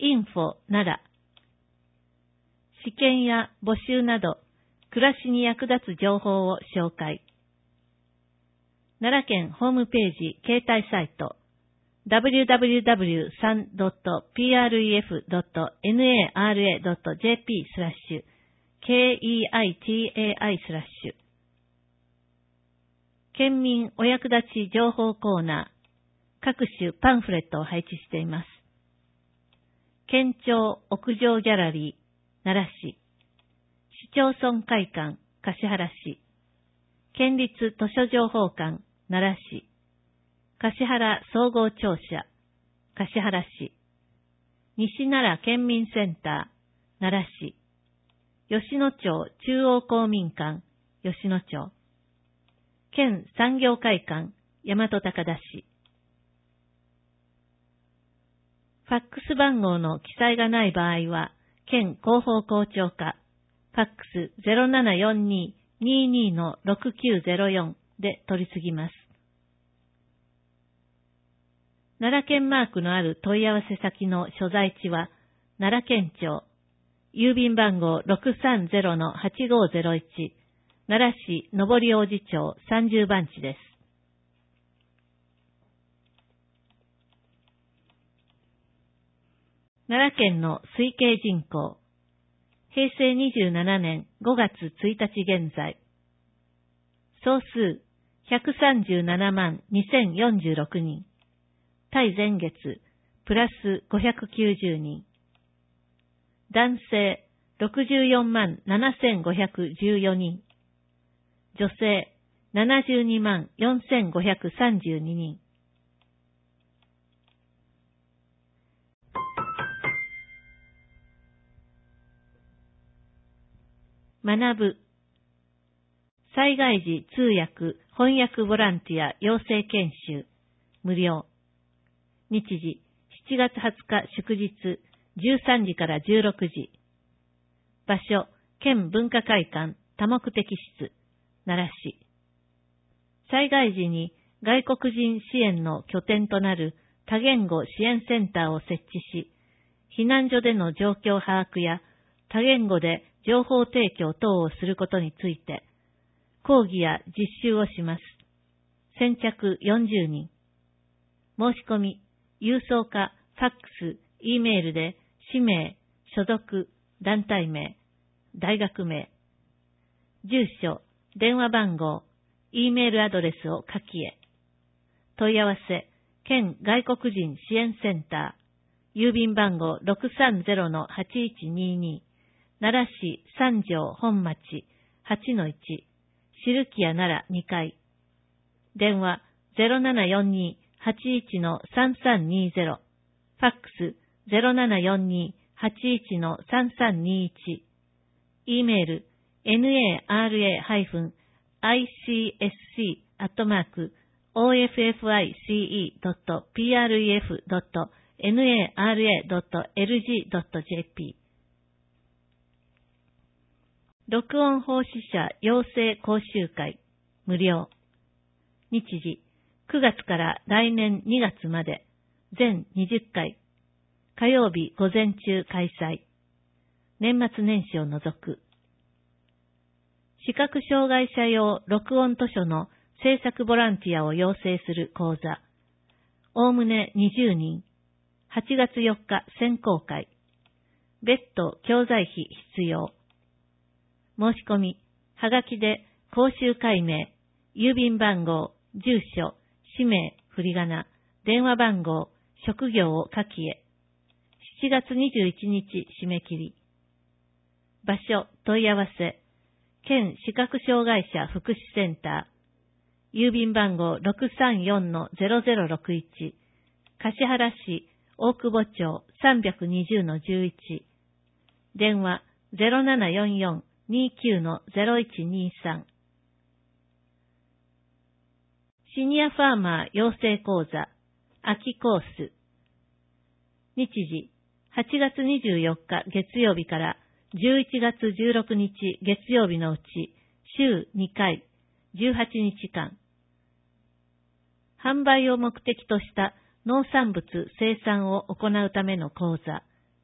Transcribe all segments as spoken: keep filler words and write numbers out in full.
インフォ 奈良。試験や募集など、暮らしに役立つ情報を紹介。奈良県ホームページ携帯サイト ダブリューダブリューダブリューさんドットプレフドットナラドットジェーピー スラッシュ ケーイーアイティーエーアイ スラッシュ県民お役立ち情報コーナー各種パンフレットを配置しています。県庁屋上ギャラリー奈良市市町村会館橿原市県立図書情報館奈良市橿原総合庁舎橿原市西奈良県民センター奈良市吉野町中央公民館吉野町県産業会館大和高田市ファックス番号の記載がない場合は県広報校長課ファックス ゼロななよんに にーにー のろくきゅうゼロよん で取り次ぎます。奈良県マークのある問い合わせ先の所在地は奈良県庁郵便番号 ろくさんゼロのはちごゼロいち 奈良市上り王子町さんじゅう番地です。奈良県の推計人口平成にじゅうななねんごがつついたち現在総数ひゃくさんじゅうななまんにせんよんじゅうろくにん対前月プラスごひゃくきゅうじゅうにん男性ろくじゅうよんまんななせんごひゃくじゅうよにん女性ななじゅうにまんよんせんごひゃくさんじゅうににん学ぶ災害時通訳翻訳ボランティア養成研修無料日時しちがつはつか祝日じゅうさんじからじゅうろくじ場所県文化会館多目的室奈良市災害時に外国人支援の拠点となる多言語支援センターを設置し避難所での状況把握や多言語で情報提供等をすることについて、講義や実習をします。先着よんじゅうにん。申し込み、郵送か、ファックス、Eメールで、氏名、所属、団体名、大学名、住所、電話番号、Eメールアドレスを書きへ。問い合わせ、県外国人支援センター、郵便番号 ろくさんゼロのはちいちにに奈良市三条本町 はちのいち 汁木屋奈良にかい電話 ゼロななよんに はちいちのさんさんにゼロ ファックス ゼロななよんに はちいちのさんさんにいち E メール ナラ アイシーエスシー アットマーク オーエフエフアイシーイー ドット プレフ ドット ナラ ドット エルジー ドット ジェーピー録音奉仕者養成講習会無料日時くがつから来年にがつまで全にじゅっかい火曜日午前中開催年末年始を除く視覚障害者用録音図書の制作ボランティアを養成する講座おおむねにじゅうにんはちがつよっか選考会別途教材費必要申し込み、はがきで講習会名、郵便番号、住所、氏名、振り仮名、電話番号、職業を書きへ。しちがつにじゅういちにち締め切り。場所、問い合わせ、県視覚障害者福祉センター、郵便番号 ろくさんよんのゼロゼロろくいち、橿原市大久保町 さんびゃくにじゅうのじゅういち、電話 ゼロななよんよん にきゅうのゼロいちにさんシニアファーマー養成講座秋コース日時はちがつにじゅうよっか月曜日からじゅういちがつじゅうろくにち月曜日のうち週にかいじゅうはちにちかん販売を目的とした農産物生産を行うための講座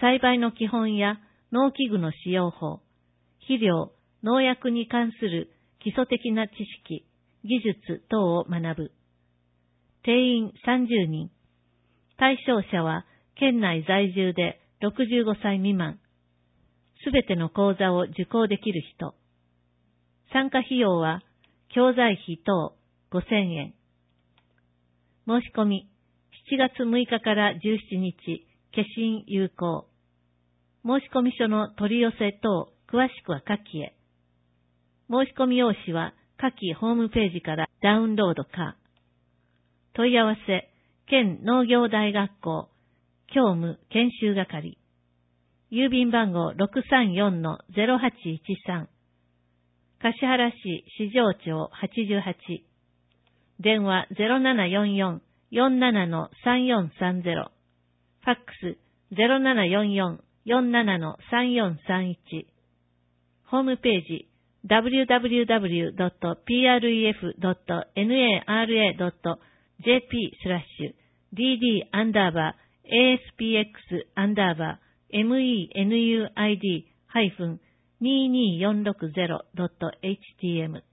栽培の基本や農機具の使用法、肥料、農薬に関する基礎的な知識、技術等を学ぶ。定員さんじゅうにん。対象者は県内在住でろくじゅうごさい未満。すべての講座を受講できる人。参加費用は教材費等ごせんえん。申し込みしちがつむいかからじゅうしちにち、消印有効。申込書の取り寄せ等、詳しくは下記へ。申し込み用紙は下記ホームページからダウンロードか。問い合わせ、県農業大学校、教務研修係。郵便番号 ろくさんよんのゼロはちいちさん。橿原市四条町はちじゅうはち。電話 ゼロななよんよん よんななのさんよんさんゼロ。ファックス ゼロななよんよん よんななのさんよんさんいち。ホームページ ダブリューダブリューダブリュードットピーアールイーエフドットナラドットジェーピースラッシュ ディーディー アンダーバー エーエスピーエックス アンダーバー エムイーエヌユーアイディー ハイフンにーにーよんろくゼロドットエイチティーエム。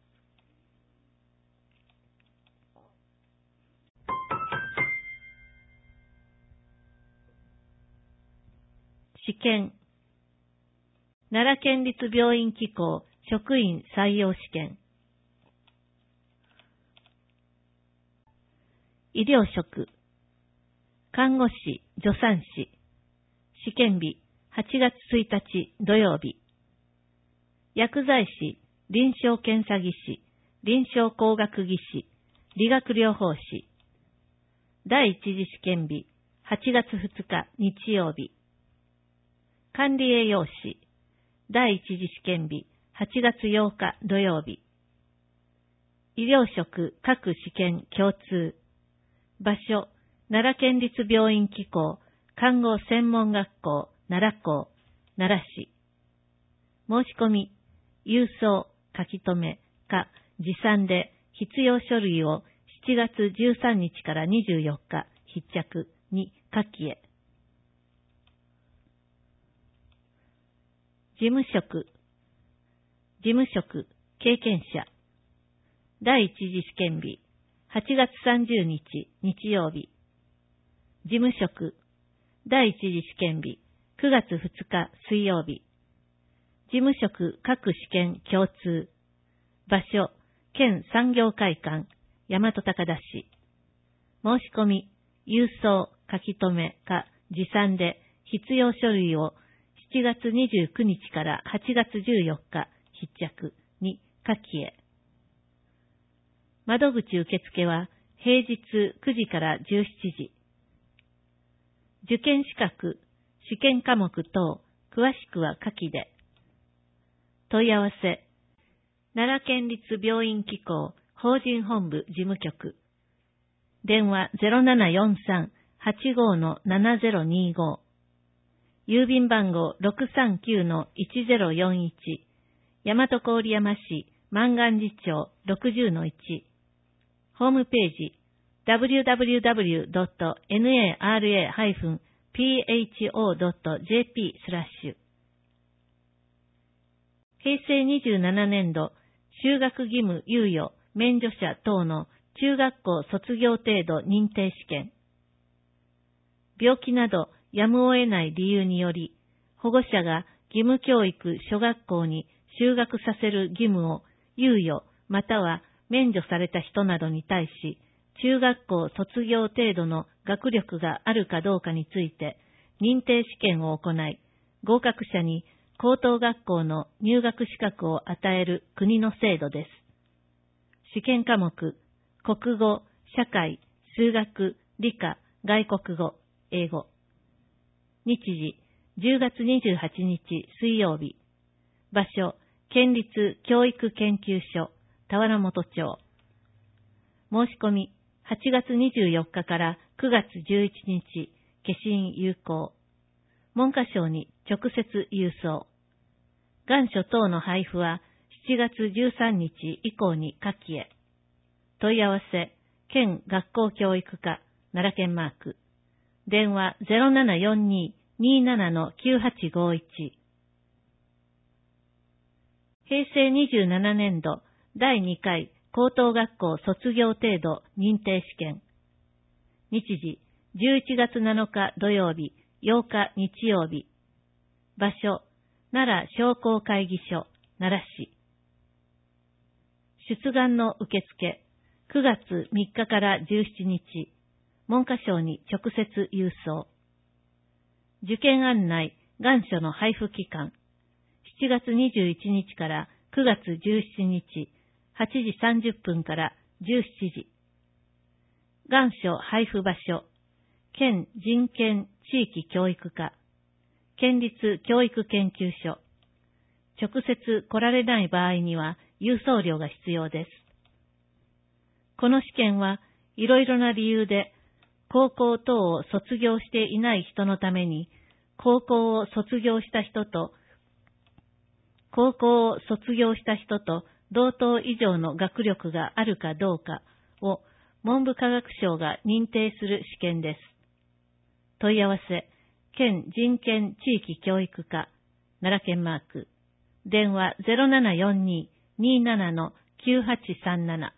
試験。奈良県立病院機構職員採用試験。医療職。看護師、助産師。試験日、はちがつついたち土曜日。薬剤師、臨床検査技師、臨床工学技師、理学療法士。第一次試験日、はちがつふつか日曜日。管理栄養士、第一次試験日、はちがつようか土曜日。医療職各試験共通。場所、奈良県立病院機構看護専門学校奈良校奈良市。申し込み、郵送、書き留め、か持参で必要書類をしちがつじゅうさんにちからにじゅうよっか必着に下記へ。事務職。事務職、経験者。第一次試験日、はちがつさんじゅうにち日曜日。事務職、第一次試験日、くがつふつか水曜日。事務職各試験共通。場所、県産業会館、大和高田市。申し込み、郵送、書き留め、か持参で必要書類をしちがつにじゅうくにちからはちがつじゅうよっか必着に下記へ。窓口受付は平日くじからじゅうしちじ。受験資格、試験科目等、詳しくは下記で。問い合わせ、奈良県立病院機構法人本部事務局。電話 ゼロななよんさん はちごのななゼロにご。郵便番号 ろくさんきゅうのいちゼロよんいち。大和郡山市万願寺町 ろくじゅうのいち。ホームページ ダブリューダブリューダブリュードットナラハイフンピーエイチオードットジェーピースラッシュ。平成にじゅうななねん度就学義務猶予免除者等の中学校卒業程度認定試験。病気などやむを得ない理由により、保護者が義務教育諸学校に就学させる義務を猶予または免除された人などに対し、中学校卒業程度の学力があるかどうかについて認定試験を行い、合格者に高等学校の入学資格を与える国の制度です。試験科目、国語、社会、数学、理科、外国語、英語。日時、じゅうがつにじゅうはちにち水曜日。場所、県立教育研究所、田原本町。申し込み、はちがつにじゅうよっかからくがつじゅういちにち、消印有効。文科省に直接郵送。願書等の配布はしちがつじゅうさんにち以降に下記へ。問い合わせ、県学校教育課、奈良県マーク。電話 ゼロななよんににじゅうななのきゅうはちごいち。平成にじゅうななねん度だいにかい高等学校卒業程度認定試験。日時、じゅういちがつなのか土曜日、ようか日曜日。場所、奈良商工会議所、奈良市。出願の受付、くがつみっかからじゅうしちにち、文科省に直接郵送。受験案内、願書の配布期間、しちがつにじゅういちにちからくがつじゅうしちにち、はちじさんじゅっぷんからじゅうしちじ。願書配布場所、県人権地域教育課、県立教育研究所。直接来られない場合には郵送料が必要です。この試験はいろいろな理由で高校等を卒業していない人のために、高校を卒業した人と、高校を卒業した人と同等以上の学力があるかどうかを文部科学省が認定する試験です。問い合わせ、県人権地域教育課、奈良県マーク、電話 ゼロななよんに にーななのきゅうはちさんなな。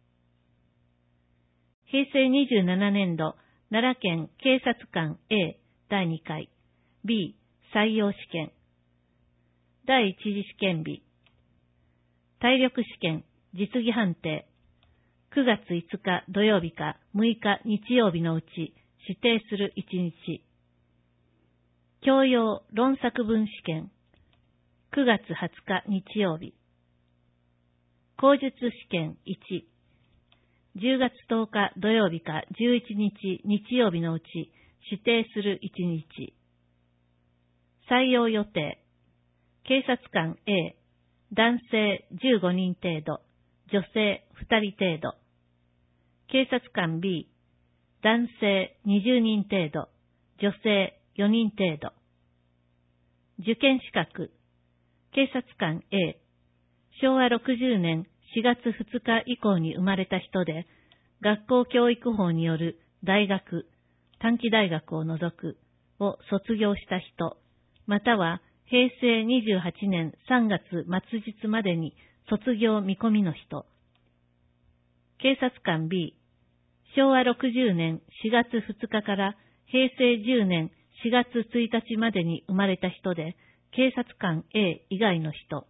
平成にじゅうななねん度奈良県警察官 A だいにかい B 採用試験だいいち次試験日体力試験実技判定くがついつか土曜日かむいか日曜日のうち指定するいちにち教養論作文試験くがつはつか日曜日口述試験いちじゅうがつとおか土曜日かじゅういちにち日曜日のうち指定するいちにち。採用予定。警察官 A、男性じゅうごにん程度、女性ふたり程度。警察官 B、男性にじゅうにん程度、女性よにん程度。受験資格。警察官 A、しょうわろくじゅうねんしがつふつか以降に生まれた人で、学校教育法による大学、短期大学を除くを卒業した人、または平成にじゅうはちねんさんがつ末日までに卒業見込みの人。警察官 B、しょうわろくじゅうねんしがつふつかから平成じゅうねんしがつついたちまでに生まれた人で、警察官 A 以外の人。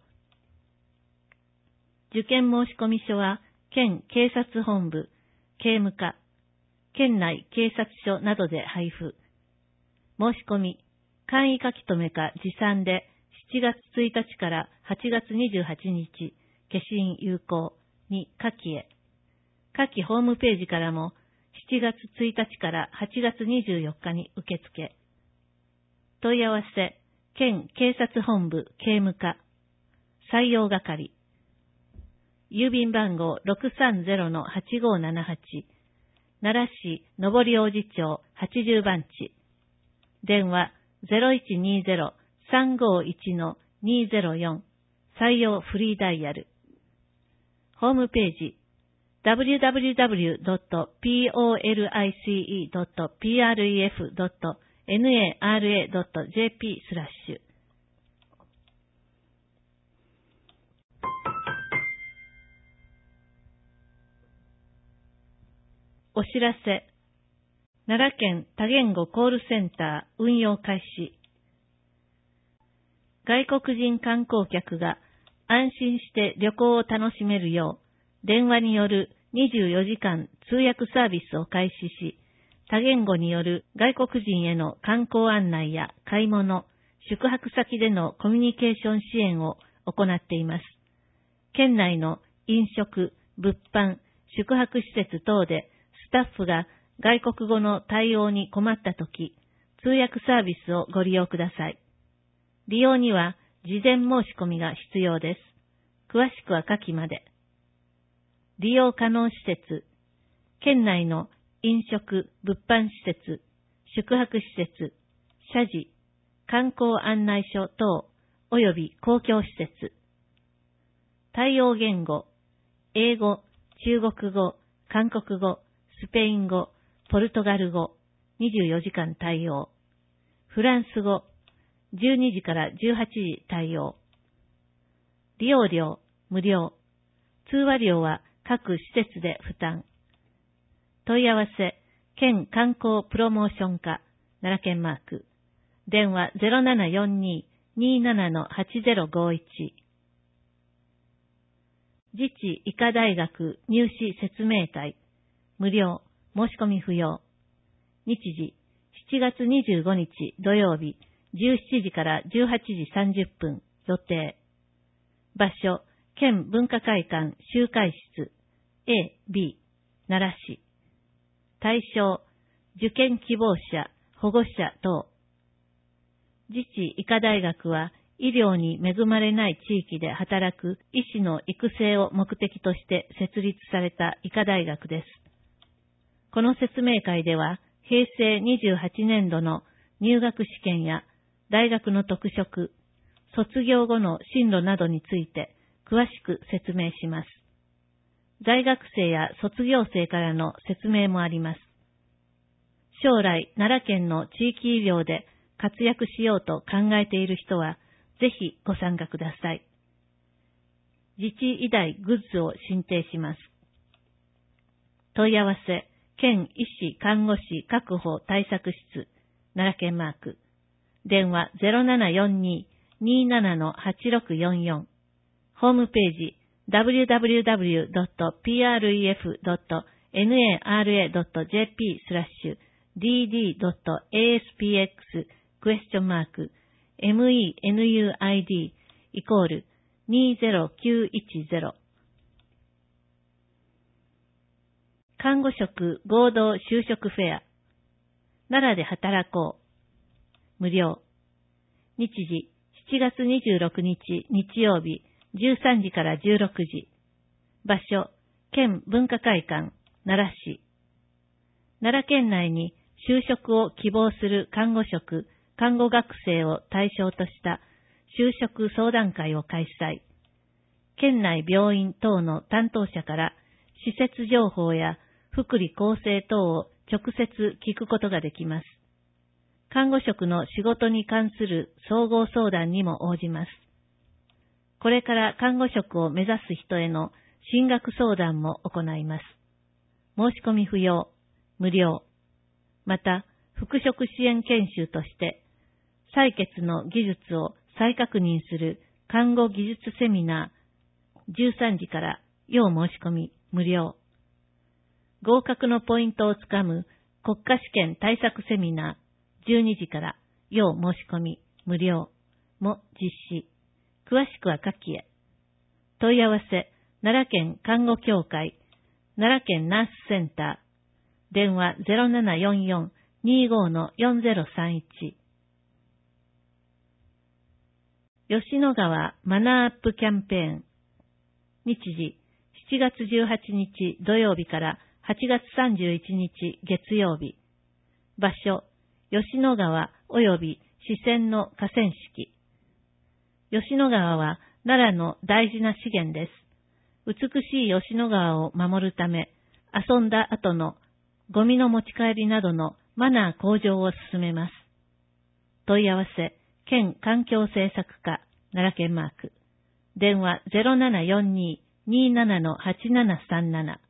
受験申込書は、県警察本部、警務課、県内警察署などで配布。申し込み、簡易書き留めか持参でしちがつついたちからはちがつにじゅうはちにち、消印有効に下記へ。下記ホームページからもしちがつついたちからはちがつにじゅうよっかに受付。問い合わせ、県警察本部警務課、採用係。郵便番号 ろくさんぜろのはちごーななはち、奈良市上り王子町はちじゅうばんち。電話 ゼロいちにーぜろ さんごーいちのにーぜろよん、採用フリーダイヤル。ホームページ ダブリューダブリューダブリュードットポリセドットプレフドットナラドットジェーピー スラッシュ。お知らせ。奈良県多言語コールセンター運用開始。外国人観光客が安心して旅行を楽しめるよう、電話によるにじゅうよじかん通訳サービスを開始し、多言語による外国人への観光案内や買い物、宿泊先でのコミュニケーション支援を行っています。県内の飲食、物販、宿泊施設等でスタッフが外国語の対応に困ったとき、通訳サービスをご利用ください。利用には事前申し込みが必要です。詳しくは下記まで。利用可能施設、県内の飲食、物販施設、宿泊施設、社寺、観光案内所等、および公共施設。対応言語、英語、中国語、韓国語、スペイン語、ポルトガル語、にじゅうよじかん対応。 フランス語、じゅうにじからじゅうはちじ対応。利用料、無料。通話料は各施設で負担。問い合わせ、県観光プロモーション課、奈良県マーク。電話 ゼロななよんに にーなな はちゼロごいち。自治医科大学入試説明会、無料、申し込み不要。日時、しちがつにじゅうごにち土曜日、じゅうしちじからじゅうはちじさんじゅっぷん、予定。場所、県文化会館集会室、A、B、奈良市。対象、受験希望者、保護者等。自治医科大学は、医療に恵まれない地域で働く医師の育成を目的として設立された医科大学です。この説明会では、へいせいにじゅうはちねんどの入学試験や大学の特色、卒業後の進路などについて詳しく説明します。在学生や卒業生からの説明もあります。将来、奈良県の地域医療で活躍しようと考えている人は、ぜひご参加ください。自治医大グッズを進呈します。問い合わせ、県医師看護師確保対策室、奈良県マーク。電話 ゼロななよんに にーなな はちろくよんよん。ホームページ ダブリューダブリューダブリュードットピーアールイーエフドットナラドットジェーピースラッシュディーディードットエーエスピーエックスクエスチョンマーク メヌーイコールにーぜろきゅういちゼロ。看護職合同就職フェア。奈良で働こう。無料。日時、しちがつにじゅうろくにち日曜日、じゅうさんじからじゅうろくじ。場所、県文化会館、奈良市。奈良県内に就職を希望する看護職、看護学生を対象とした就職相談会を開催。県内病院等の担当者から施設情報や福利厚生等を直接聞くことができます。看護職の仕事に関する総合相談にも応じます。これから看護職を目指す人への進学相談も行います。申し込み不要、無料。また、復職支援研修として、採血の技術を再確認する看護技術セミナー、じゅうさんじから要申し込み無料。合格のポイントをつかむ国家試験対策セミナー、じゅうにじから要申し込み無料も実施。詳しくは下記へ。問い合わせ、奈良県看護協会、奈良県ナースセンター、電話 ゼロななよんよん にーごー よんゼロさんいち。吉野川マナーアップキャンペーン。日時、しちがつじゅうはちにち土曜日からはちがつさんじゅういちにち月曜日。場所、吉野川及び支川の河川敷。吉野川は奈良の大事な資源です。美しい吉野川を守るため、遊んだ後のゴミの持ち帰りなどのマナー向上を進めます。問い合わせ、県環境政策課、奈良県マーク。電話 ゼロななよんに にーなな はちななさんなな。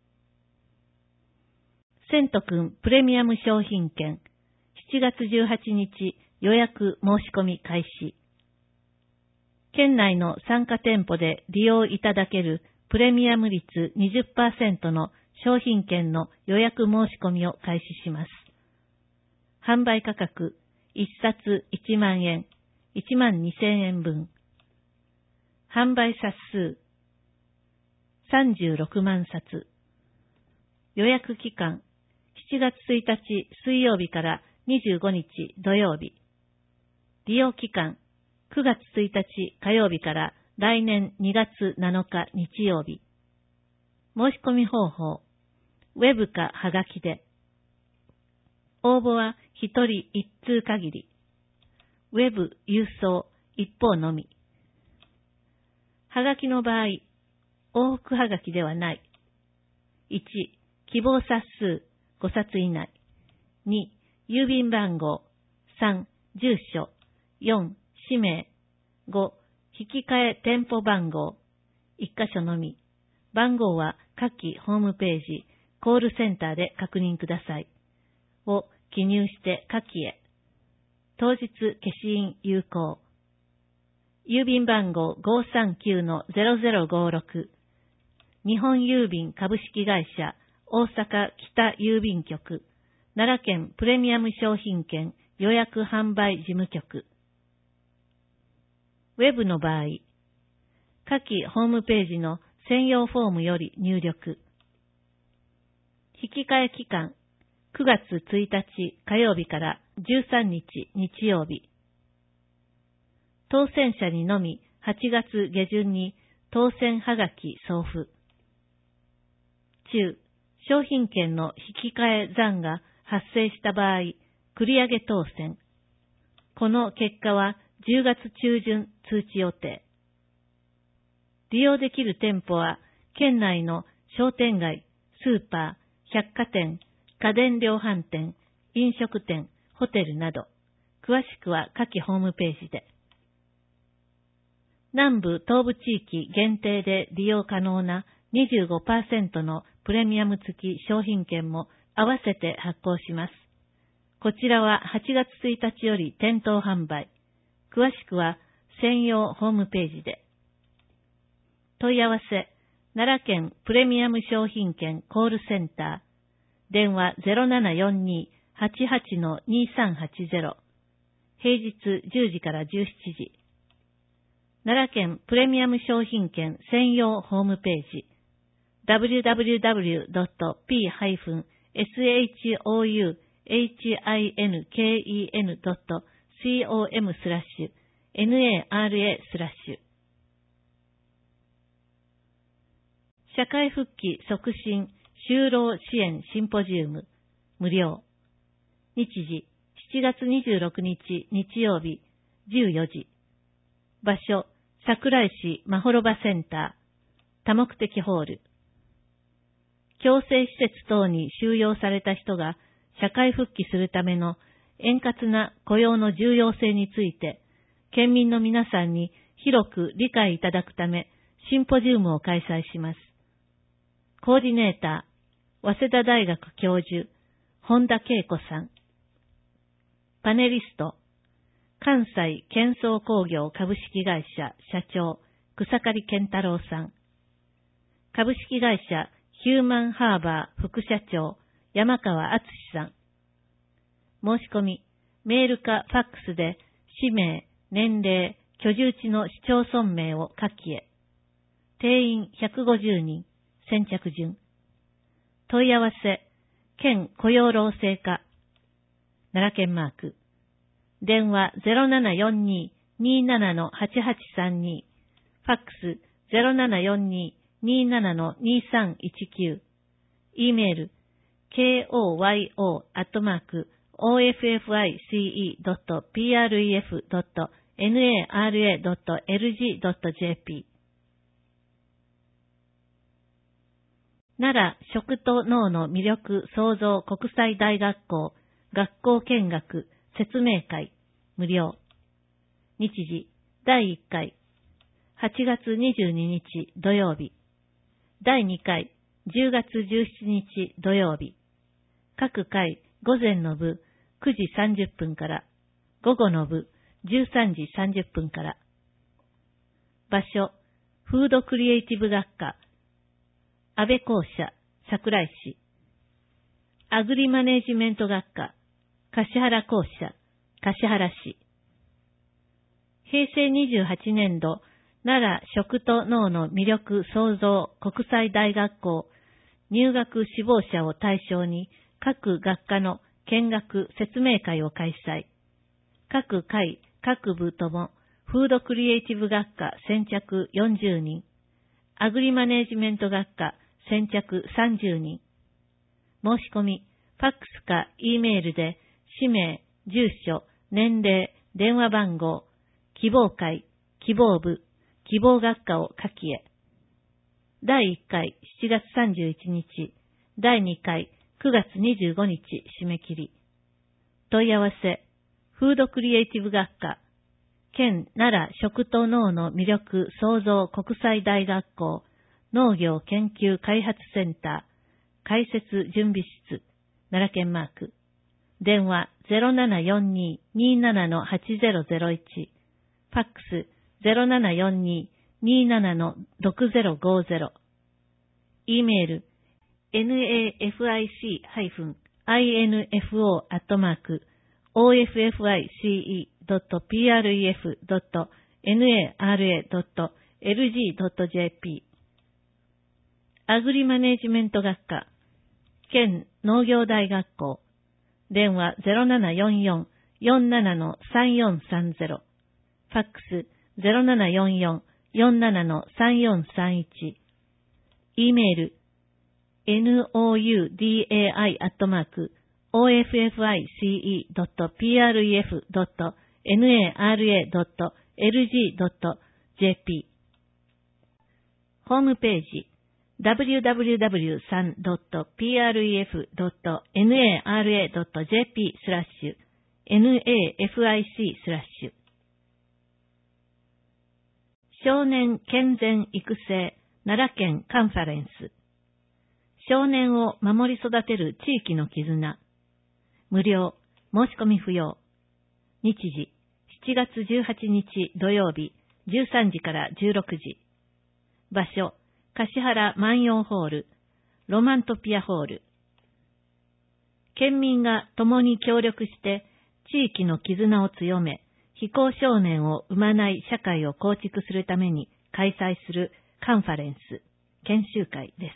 セント君プレミアム商品券、しちがつじゅうはちにち予約申し込み開始。県内の参加店舗で利用いただけるプレミアム率 にじゅっパーセント の商品券の予約申し込みを開始します。販売価格、いっさついちまんえん、いちまんにせんえんぶん。販売冊数、さんじゅうろくまんさつ。予約期間、しちがつついたち水曜日からにじゅうごにち土曜日。利用期間、くがつついたち火曜日から来年にがつなのか日曜日。申し込み方法、ウェブかはがきで。応募はひとりいっつう限り。ウェブ郵送一方のみ。はがきの場合、往復はがきではない。いち、希望冊数ごさつ以内。に、郵便番号。さん、 住所、よん、氏名、ご、引き換え店舗番号、いっ箇所のみ。番号は下記ホームページ、コールセンターで確認ください。を記入して下記へ。当日消印有効。郵便番号 ごさんきゅうのゼロゼロごろく。日本郵便株式会社大阪北郵便局、奈良県プレミアム商品券予約販売事務局。ウェブの場合、下記ホームページの専用フォームより入力。引き換え期間、くがつついたち火曜日からじゅうさんにち日曜日。当選者にのみはちがつ下旬に当選はがき送付。中、商品券の引き換え残が発生した場合、繰り上げ当選。この結果はじゅうがつ中旬通知予定。利用できる店舗は、県内の商店街、スーパー、百貨店、家電量販店、飲食店、ホテルなど、詳しくは下記ホームページで。南部東部地域限定で利用可能な にじゅうごパーセント のプレミアム付き商品券も合わせて発行します。こちらははちがつついたちより店頭販売。詳しくは専用ホームページで。問い合わせ、奈良県プレミアム商品券コールセンター。電話 ゼロななよんに はちはち にさんはちゼロ。平日じゅうじからじゅうしちじ。奈良県プレミアム商品券専用ホームページ。ダブリューダブリューダブリュードットピーハイフンショウヒンケンドットコム スラッシュ ナラ スラッシュ。社会復帰促進就労支援シンポジウム無料。日時しちがつにじゅうろくにち日曜日じゅうよじ。場所桜井市まほろばセンター多目的ホール。強制施設等に収容された人が社会復帰するための円滑な雇用の重要性について、県民の皆さんに広く理解いただくため、シンポジウムを開催します。コーディネーター、早稲田大学教授、本田恵子さん。パネリスト、関西建装工業株式会社社長、草刈健太郎さん。株式会社ヒューマンハーバー副社長、山川敦さん。申し込み、メールかファックスで、氏名、年齢、居住地の市町村名を書きへ。定員ひゃくごじゅうにん、先着順。問い合わせ、県雇用労政課、奈良県マーク。電話 ゼロななよんに にーなな はちはちさんに、ファックス ゼロななよんに にーなな にさんいちきゅう、e メール ケーオーワイオー アットマーク オーエフエフアイシーイー ドット ピーアールイーエフ ドット ナラ ドット エルジー ドット ジェーピー。奈良食と農の魅力創造国際大学校学校見学説明会無料。日時だいいっかいはちがつにじゅうににち土曜日。だいにかいじゅうがつじゅうしちにち土曜日。各回午前の部くじさんじゅっぷんから、午後の部じゅうさんじさんじゅっぷんから。場所、フードクリエイティブ学科、安倍校舎、桜井市。アグリマネージメント学科、橿原校舎、橿原市。へいせいにじゅうはちねんど、奈良食と農の魅力創造国際大学校入学志望者を対象に各学科の見学説明会を開催。各回、各部ともフードクリエイティブ学科先着よんじゅうにん、アグリマネージメント学科先着さんじゅうにん。申し込み、ファックスか E メールで氏名、住所、年齢、電話番号、希望会、希望部、希望学科を書きへ。だいいっかいしちがつさんじゅういちにち、だいにかいくがつにじゅうごにち締め切り。問い合わせ、 フードクリエイティブ学科、県奈良食と農の魅力創造国際大学校農業研究開発センター開設準備室奈良県マーク電話 ゼロななよんに にーなな はちゼロゼロいち ファックス ゼロななよんに にーなな ろくゼロごゼロ E メール ナフィク インフォ アットマーク オーエフエフアイシーイードットピーアールイーエフドットナラドットエルジードットジェーピー アグリマネジメント学科県農業大学校電話 ゼロななよんよん よんなな さんよんさんゼロ ファックス ゼロななよんよん よんなな さんよんさんいち E メール ノーダイ アットマーク オーエフエフアイシーイードットピーアールイーエフドットナラドットエルジードットジェーピー ホームページ ダブリューダブリューダブリュースリードットピーアールイーエフドットナラドットジェーピー スラッシュ ナフィク スラッシュ少年健全育成奈良県カンファレンス少年を守り育てる地域の絆無料申し込み不要日時しちがつじゅうはちにち土曜日じゅうさんじからじゅうろくじ場所橿原万葉ホールロマントピアホール県民が共に協力して地域の絆を強め非行少年を生まない社会を構築するために開催するカンファレンス研修会です。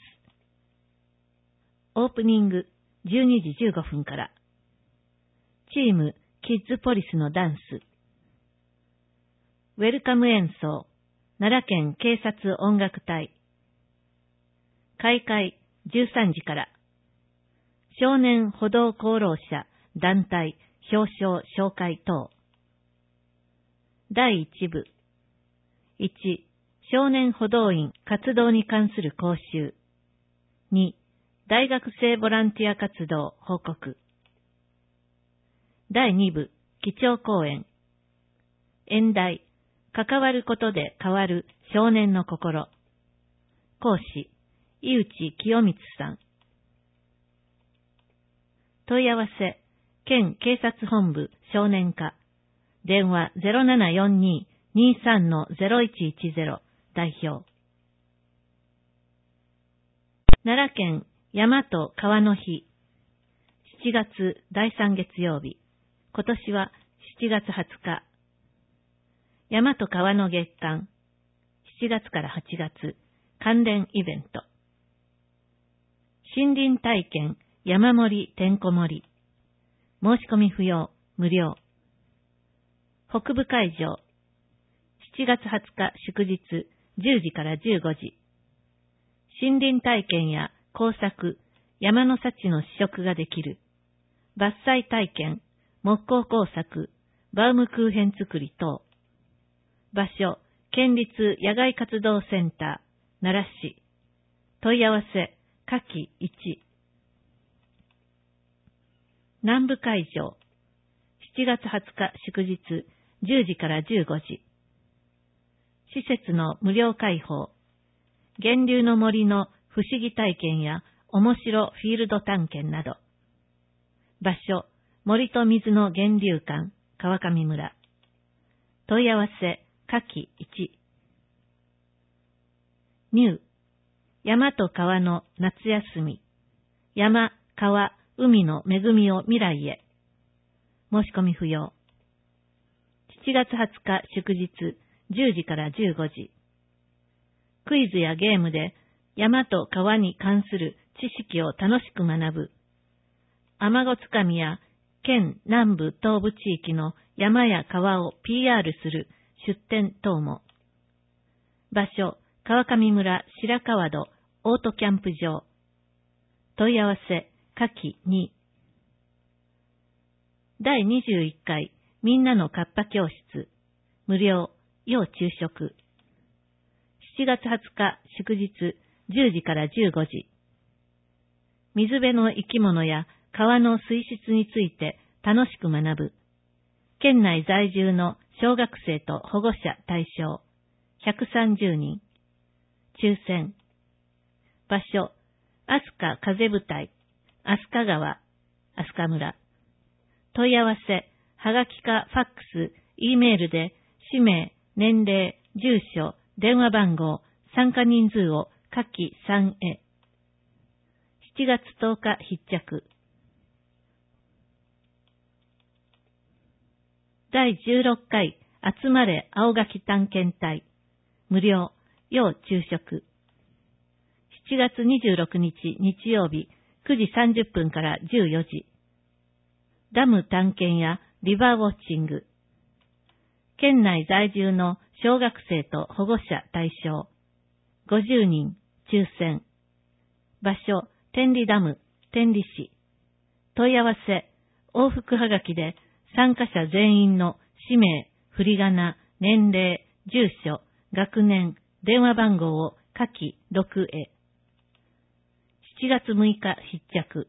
オープニングじゅうにじじゅうごふんからチームキッズポリスのダンスウェルカム演奏奈良県警察音楽隊開会じゅうさんじから少年歩道功労者団体表彰紹介等だいいち部いち少年歩道員活動に関する講習に大学生ボランティア活動報告だいに部基調講演演題関わることで変わる少年の心講師井内清光さん問い合わせ県警察本部少年課電話 ゼロななよんに にーさん ゼロいちいちゼロ 代表奈良県山と川の日しちがつだいさん月曜日今年はしちがつはつか山と川の月間しちがつからはちがつ関連イベント森林体験山盛りてんこ盛り申し込み不要無料北部会場しちがつはつか祝日じゅうじからじゅうごじ森林体験や工作山の幸の試食ができる伐採体験木工工作バウムクーヘン作り等場所県立野外活動センター奈良市問い合わせ下記いち南部会場しちがつはつか祝日じゅうじからじゅうごじ施設の無料開放源流の森の不思議体験や面白フィールド探検など場所森と水の源流館川上村問い合わせ下記いちニュー山と川の夏休み山、川、海の恵みを未来へ申し込み不要しちがつはつか祝日じゅうじからじゅうごじクイズやゲームで山と川に関する知識を楽しく学ぶ雨ごつかみや県南部東部地域の山や川を ピーアール する出展等も場所川上村白川戸オートキャンプ場問い合わせ下記にだいにじゅういっかいみんなのカッパ教室無料要昼食しちがつはつか祝日じゅうじからじゅうごじ水辺の生き物や川の水質について楽しく学ぶ県内在住の小学生と保護者対象ひゃくさんじゅうにん。抽選。場所、飛鳥風部隊、飛鳥川、飛鳥村。問い合わせ、はがきかファックス、Eメールで、氏名、年齢、住所、電話番号、参加人数を下記さんへ。しちがつとおか必着。だいじゅうろっかい集まれ青柿探検隊。無料、要昼食。しちがつにじゅうろくにち日曜日くじさんじゅっぷんからじゅうよじ。ダム探検やリバーウォッチング。県内在住の小学生と保護者対象ごじゅうにん抽選。場所、天理ダム、天理市。問い合わせ、往復はがきで参加者全員の氏名、振り仮名、年齢、住所、学年、電話番号を下記ろくへ。しちがつむいか必着。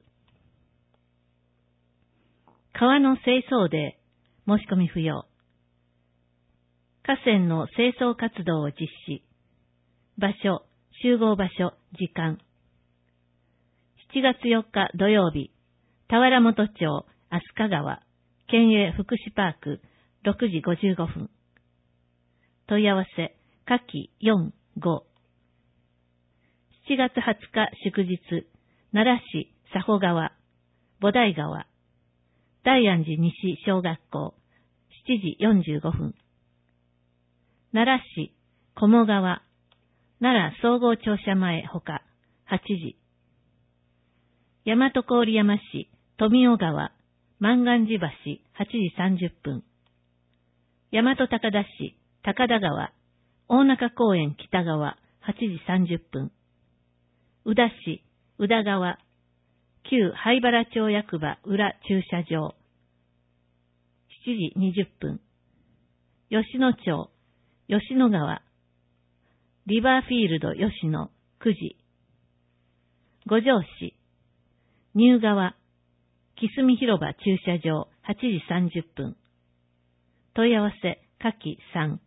川の清掃デー、申し込み不要。河川の清掃活動を実施。場所、集合場所、時間。しちがつよっか土曜日、田原本町、飛鳥川、県営福祉パーク、ろくじごじゅうごふん。問い合わせ、下記よん、ご。しちがつはつか祝日、奈良市佐保川、菩提川、大安寺西小学校、しちじよんじゅうごふん。奈良市鴨川、奈良総合庁舎前ほか、はちじ。大和郡山市富尾川、万願寺橋、はちじさんじゅっぷん。大和高田市高田川、大中公園北側、はちじさんじゅっぷん。宇田市宇田川、旧灰原町役場裏駐車場、しちじにじゅっぷん。吉野町吉野川、リバーフィールド吉野、くじ。五条市入川、木住広場駐車場、はちじさんじゅっぷん。問い合わせ、下記さん。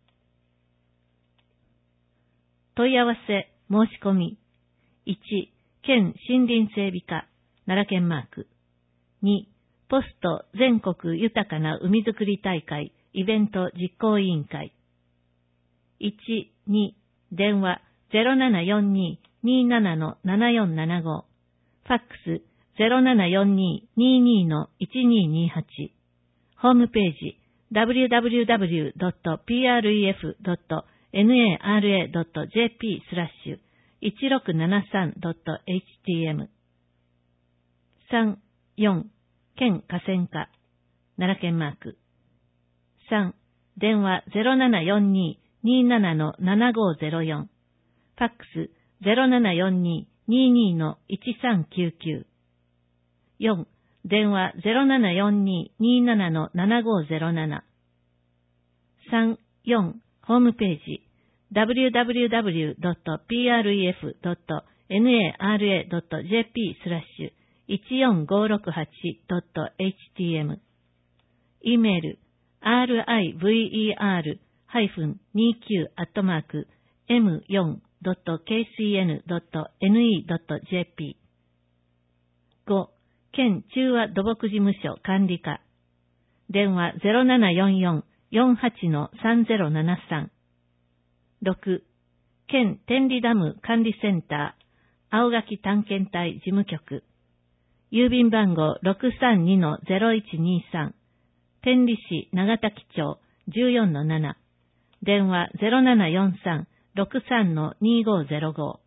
問い合わせ、申し込み。いち、県森林整備課、奈良県マーク。に、ポスト全国豊かな海づくり大会イベント実行委員会。いち、に、電話 ゼロななよんに にーなな のななよんななご。ファックス ゼロななよんに にーにー のいちにーにーはち。ホームページ ダブリューダブリューダブリュードットピーアールイーエフドットナラドットジェーピー スラッシュいちろくななさんドットエイチティーエム。さん、よん、県河川課、奈良県マーク。さん、電話 ゼロななよんに にーなな のななごゼロよん。ファックス ゼロななよんに にーにー のいちさんきゅうきゅう。よん、電話 ゼロななよんに にーなな のななごゼロなな。さん、よん、ホームページ ダブリューダブリューダブリュードットピーアールイーエフドットナラドットジェーピー スラッシュいちよんごろくはちドットエイチティーエム。e メール アールアイブイイーアールにじゅうきゅう アットマーク エムよん ドット ケーシーエヌ ドット エヌイー ドット ジェーピー。ご、県中和土木事務所管理課。電話 ゼロななよんよん よんはち のさんぜろななさん。ろく、県天理ダム管理センター、青柿探検隊事務局。郵便番号 ろくさんにのゼロいちにさん。天理市長滝町 じゅうよんのなな。電話 ゼロななよんさん ろくさんのにごゼロご。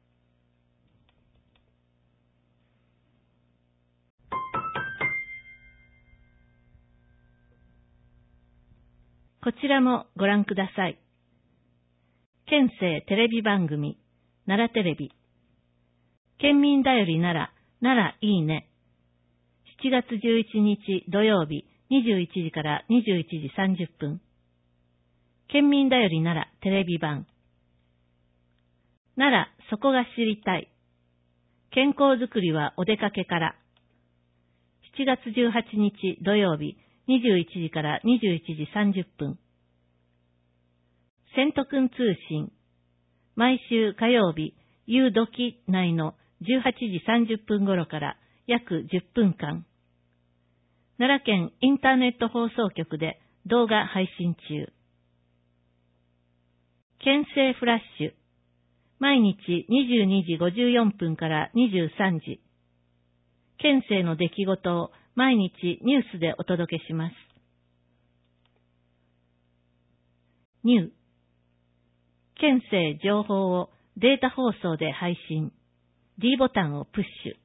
こちらもご覧ください。県政テレビ番組、奈良テレビ。県民だより奈良、奈良いいね。しちがつじゅういちにち土曜日にじゅういちじからにじゅういちじさんじゅっぷん。県民だより奈良テレビ版。奈良そこが知りたい。健康づくりはお出かけから。しちがつじゅうはちにち土曜日にじゅういちじからにじゅういちじさんじゅっぷん。セント君通信。毎週火曜日、夕時内のじゅうはちじさんじゅっぷん頃から約じゅっぷんかん。奈良県インターネット放送局で動画配信中。県政フラッシュ。毎日にじゅうにじごじゅうよんぷんからにじゅうさんじ。県政の出来事を毎日ニュースでお届けします。ニュー。県政情報をデータ放送で配信。D ボタンをプッシュ。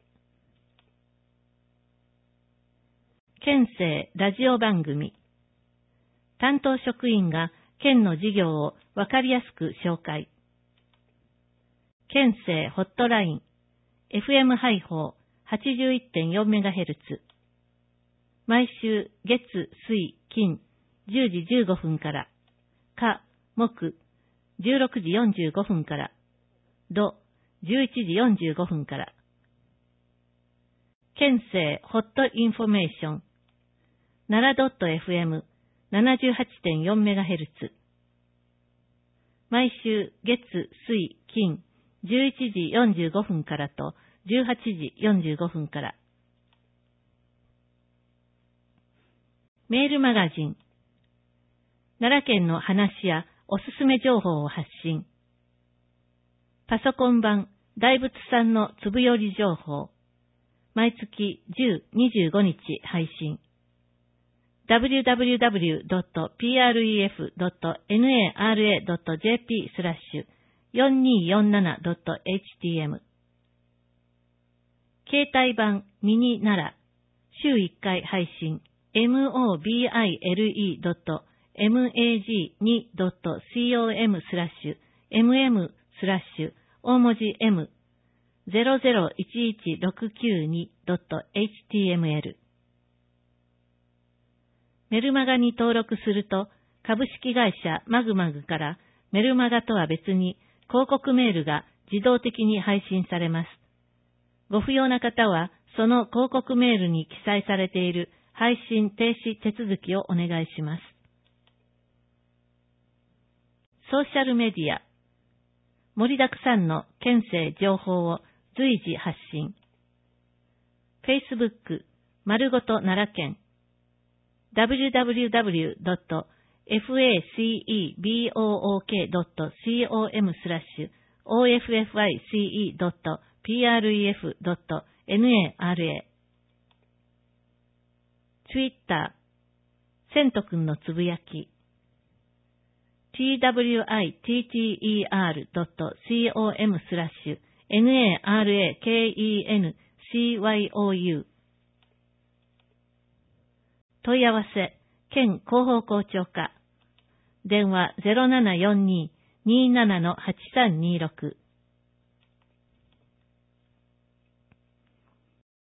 県政ラジオ番組。担当職員が県の事業をわかりやすく紹介。県政ホットライン。エフエム 配報 はちじゅういってんよんメガヘルツ。毎週月、水、金、じゅうじじゅうごふんから。火、木、じゅうろくじよんじゅうごふんから。土、じゅういちじよんじゅうごふんから。県政ホットインフォメーション。奈良 .fm ななじゅうはちてんよんメガヘルツ。毎週月、水、金、じゅういちじよんじゅうごふんからとじゅうはちじよんじゅうごふんから。メールマガジン。奈良県の話やおすすめ情報を発信。パソコン版大仏さんのつぶより情報。毎月じゅう、にじゅうごにち配信。ダブリューダブリューダブリュードットピーアールイーエフドットナラドットジェーピー スラッシュよんにーよんななドットエイチティーエム。携帯版ミニ奈良。週いっかい配信。モビルドットマグにドットコム スラッシュ mm スラッシュ大文字 M ゼロゼロいちいちろくきゅうにドットエイチティーエムエル。メルマガに登録すると株式会社マグマグからメルマガとは別に広告メールが自動的に配信されます。ご不要な方はその広告メールに記載されている配信停止手続きをお願いします。ソーシャルメディア。盛りだくさんの県政情報を随時発信。Facebook 丸ごと奈良県。ダブリューダブリューダブリュードットフェイスブックドットコム スラッシュ オーエフエフアイシーイードットピーアールイーエフドットナラ。Twitter セント君のつぶやき。ツイッタードットコム スラッシュ ナラケンシーワイオーユー。問い合わせ、県広報校長課。電話 ゼロななよんに にーななのはちさんにーろく。